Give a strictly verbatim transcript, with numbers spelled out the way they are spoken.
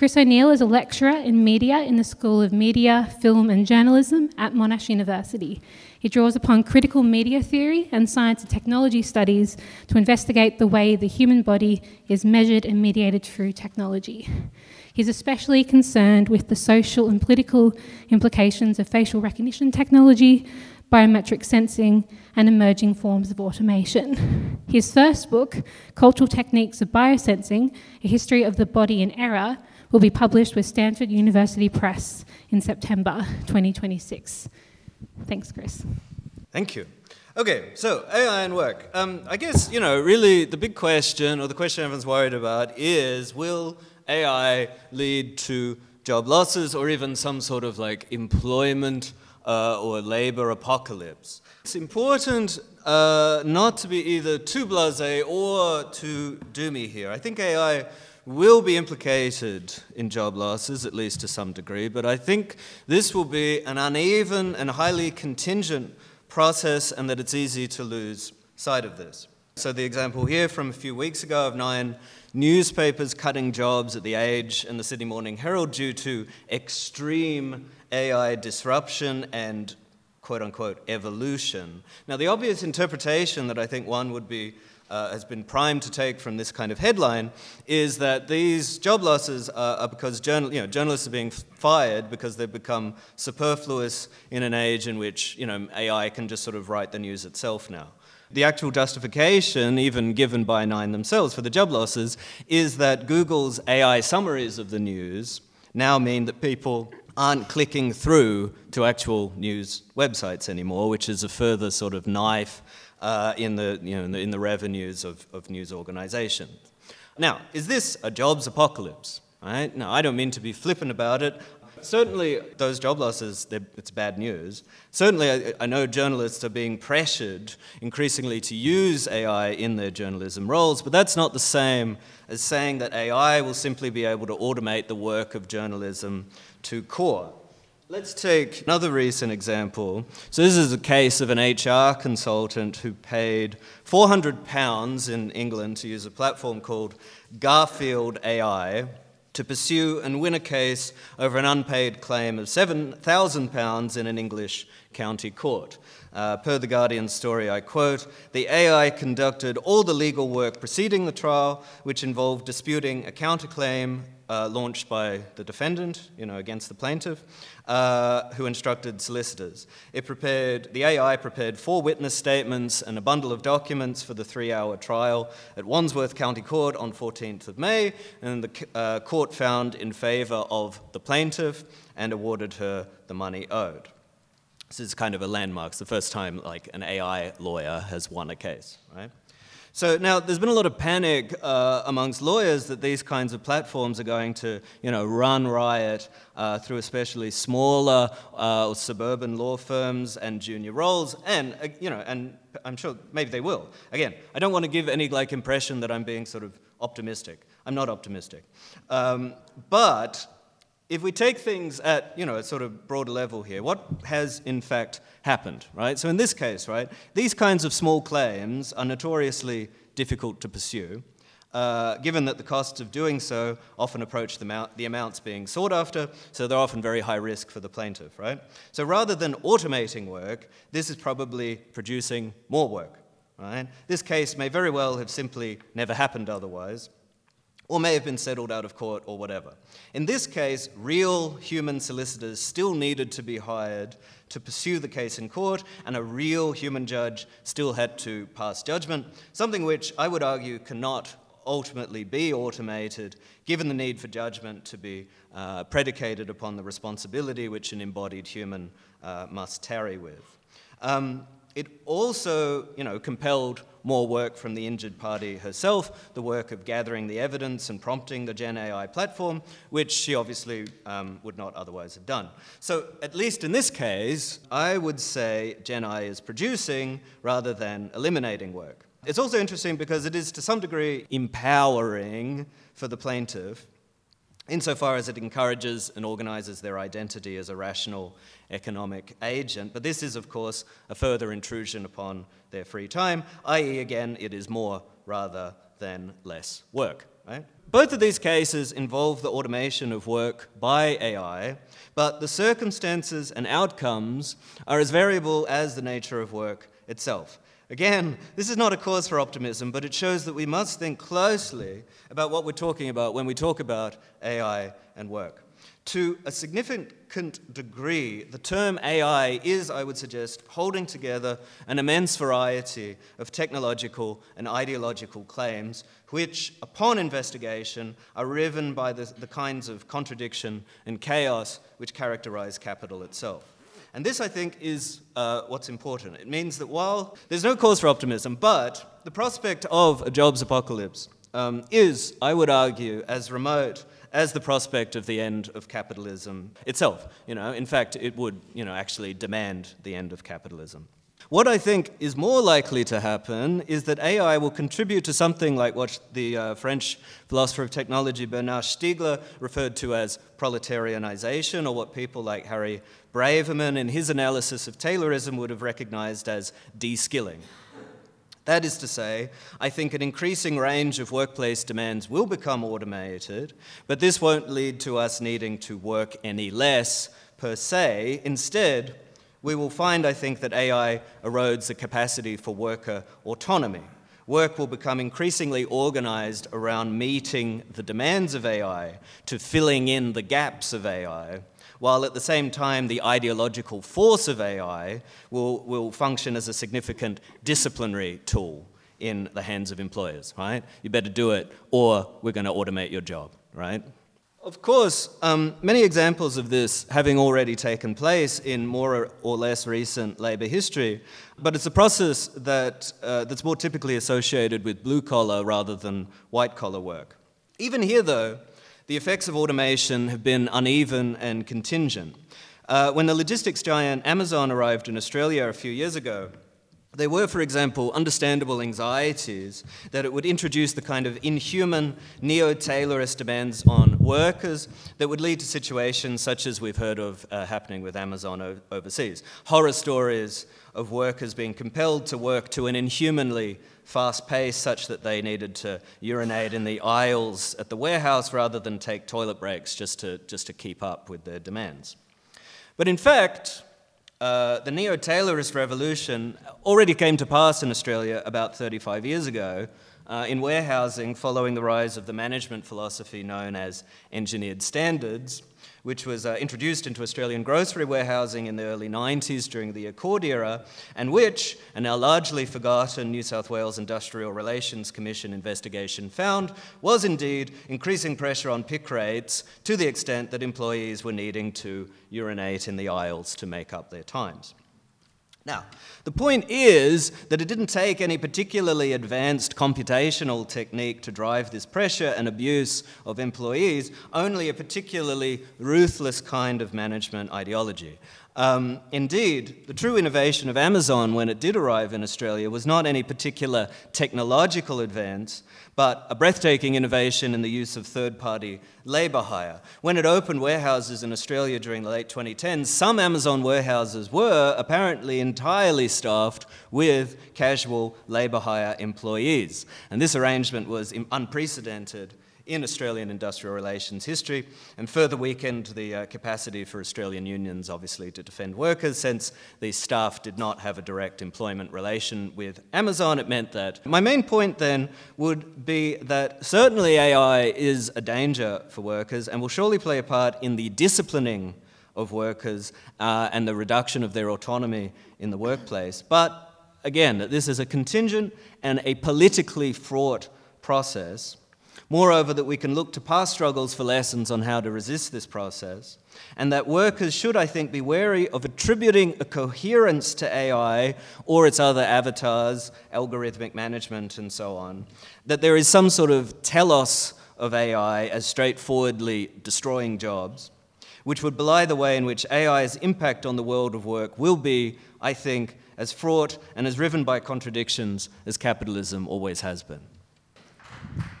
Chris O'Neill is a lecturer in media in the School of Media, Film and Journalism at Monash University. He draws upon critical media theory and science and technology studies to investigate the way the human body is measured and mediated through technology. He's especially concerned with the social and political implications of facial recognition technology, biometric sensing, and emerging forms of automation. His first book, Cultural Techniques of Biosensing, A History of the Body in Error, will be published with Stanford University Press in September twenty twenty-six. Thanks, Chris. Thank you. Okay, so A I and work. Um, I guess, you know, really the big question, or the question everyone's worried about, is will A I lead to job losses or even some sort of like employment uh, or labor apocalypse? It's important uh, not to be either too blasé or too doomy here. I think A I will be implicated in job losses, at least to some degree, but I think this will be an uneven and highly contingent process, and that it's easy to lose sight of this. So the example here from a few weeks ago of nine newspapers cutting jobs at The Age and the Sydney Morning Herald due to extreme A I disruption and quote-unquote evolution. Now, the obvious interpretation that I think one would be Uh, has been primed to take from this kind of headline is that these job losses are, are because journal, you know, journalists are being fired because they've become superfluous in an age in which, you know, A I can just sort of write the news itself now. The actual justification, even given by Nine themselves for the job losses, is that Google's A I summaries of the news now mean that people aren't clicking through to actual news websites anymore, which is a further sort of knife Uh, in the you know in the, in the revenues of, of news organizations. Now, is this a jobs apocalypse? Right? No, I don't mean to be flippant about it. Certainly, those job losses, it's bad news. Certainly, I, I know journalists are being pressured increasingly to use A I in their journalism roles, but that's not the same as saying that A I will simply be able to automate the work of journalism to core. Let's take another recent example. So this is a case of an H R consultant who paid four hundred pounds in England to use a platform called Garfield A I to pursue and win a case over an unpaid claim of seven thousand pounds in an English county court. Uh, per The Guardian story, I quote, "The A I conducted all the legal work preceding the trial, which involved disputing a counterclaim uh, launched by the defendant, you know, against the plaintiff, uh, who instructed solicitors. It prepared, the A I prepared four witness statements and a bundle of documents for the three-hour trial at Wandsworth County Court on fourteenth of May, and the uh, court found in favour of the plaintiff and awarded her the money owed." This is kind of a landmark. It's the first time like an A I lawyer has won a case, right? So now there's been a lot of panic uh, amongst lawyers that these kinds of platforms are going to, you know, run riot uh, through especially smaller uh, or suburban law firms and junior roles, and uh, you know, and I'm sure maybe they will. Again, I don't want to give any like impression that I'm being sort of optimistic. I'm not optimistic, um, but if we take things at, you know, a sort of broader level here, what has in fact happened, right? So in this case, right, these kinds of small claims are notoriously difficult to pursue, uh, given that the costs of doing so often approach the, amount, the amounts being sought after, so they're often very high risk for the plaintiff, right? So rather than automating work, this is probably producing more work, right? This case may very well have simply never happened otherwise, or may have been settled out of court or whatever. In this case, real human solicitors still needed to be hired to pursue the case in court, and a real human judge still had to pass judgment, something which I would argue cannot ultimately be automated, given the need for judgment to be uh, predicated upon the responsibility which an embodied human uh, must tarry with. Um, It also, you know, compelled more work from the injured party herself, the work of gathering the evidence and prompting the Gen A I platform, which she obviously um, would not otherwise have done. So, at least in this case, I would say Gen A I is producing rather than eliminating work. It's also interesting because it is to some degree empowering for the plaintiff, insofar as it encourages and organizes their identity as a rational economic agent. But this is, of course, a further intrusion upon their free time, that is, again, it is more rather than less work. right? Both of these cases involve the automation of work by A I, but the circumstances and outcomes are as variable as the nature of work itself. Again, this is not a cause for optimism, but it shows that we must think closely about what we're talking about when we talk about A I and work. To a significant degree, the term A I is, I would suggest, holding together an immense variety of technological and ideological claims which, upon investigation, are riven by the, the kinds of contradiction and chaos which characterize capital itself. And this, I think, is uh, what's important. It means that while there's no cause for optimism, but the prospect of a jobs apocalypse um, is, I would argue, as remote as the prospect of the end of capitalism itself. You know, in fact, it would, you know, actually demand the end of capitalism. What I think is more likely to happen is that A I will contribute to something like what the uh, French philosopher of technology Bernard Stiegler referred to as proletarianization, or what people like Harry Braverman in his analysis of Taylorism would have recognized as de-skilling. That is to say, I think an increasing range of workplace demands will become automated, but this won't lead to us needing to work any less per se. Instead, we will find, I think, that A I erodes the capacity for worker autonomy. Work will become increasingly organized around meeting the demands of A I, to filling in the gaps of A I, while at the same time the ideological force of A I will, will function as a significant disciplinary tool in the hands of employers, right? You better do it or we're going to automate your job, right? Of course, um, many examples of this having already taken place in more or less recent labour history, but it's a process that, uh, that's more typically associated with blue-collar rather than white-collar work. Even here, though, the effects of automation have been uneven and contingent. Uh, when the logistics giant Amazon arrived in Australia a few years ago, there were, for example, understandable anxieties that it would introduce the kind of inhuman neo-Taylorist demands on workers that would lead to situations such as we've heard of uh, happening with Amazon o- overseas. Horror stories of workers being compelled to work to an inhumanly fast pace such that they needed to urinate in the aisles at the warehouse rather than take toilet breaks just to, just to keep up with their demands. But in fact, Uh, the neo-Taylorist revolution already came to pass in Australia about thirty-five years ago uh, in warehousing following the rise of the management philosophy known as engineered standards, which was uh, introduced into Australian grocery warehousing in the early nineties during the Accord era, and which, a now largely forgotten New South Wales Industrial Relations Commission investigation found, was indeed increasing pressure on pick rates to the extent that employees were needing to urinate in the aisles to make up their times. Now, the point is that it didn't take any particularly advanced computational technique to drive this pressure and abuse of employees, only a particularly ruthless kind of management ideology. Um, indeed, the true innovation of Amazon when it did arrive in Australia was not any particular technological advance, but a breathtaking innovation in the use of third-party labour hire. When it opened warehouses in Australia during the late twenty tens, some Amazon warehouses were apparently entirely staffed with casual labour hire employees. And this arrangement was unprecedented in Australian industrial relations history, and further weakened the uh, capacity for Australian unions, obviously, to defend workers. Since these staff did not have a direct employment relation with Amazon, it meant that. My main point then would be that certainly A I is a danger for workers and will surely play a part in the disciplining of workers uh, and the reduction of their autonomy in the workplace. But again, that this is a contingent and a politically fraught process. Moreover, that we can look to past struggles for lessons on how to resist this process, and that workers should, I think, be wary of attributing a coherence to A I or its other avatars, algorithmic management and so on, that there is some sort of telos of A I as straightforwardly destroying jobs, which would belie the way in which A I's impact on the world of work will be, I think, as fraught and as riven by contradictions as capitalism always has been.